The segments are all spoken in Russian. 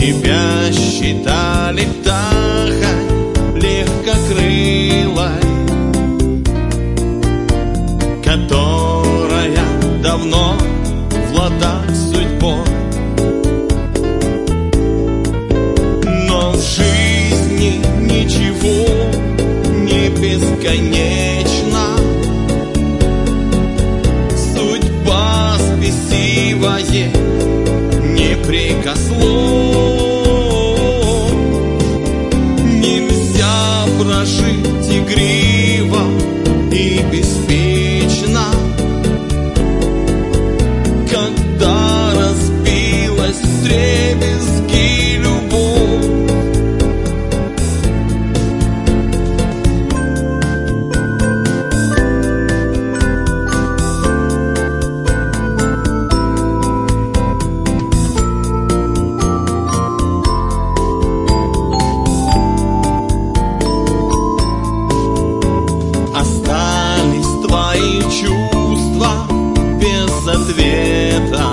Тебя считали птахой легкокрылой, которая давно в ладах с судьбой. Но в жизни ничего не бесконечно. Судьба спесивая непрекословна. Нельзя прожить игриво и беспечно, когда разбилась вдребезги любовь. Остались твои чувства без ответа,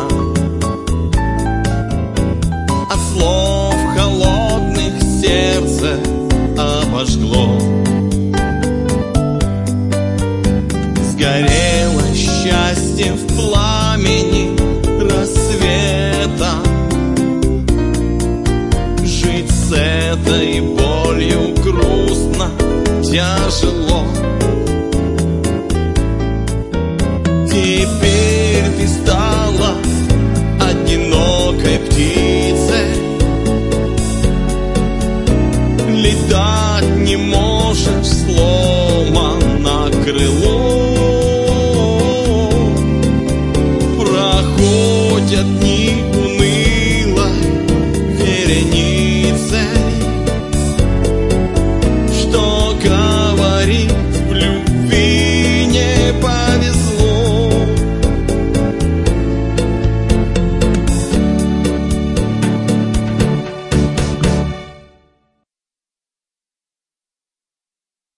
от слов холодных сердце обожгло. Сгорело счастье в пламени рассвета. Жить с этой болью грустно, тяжело.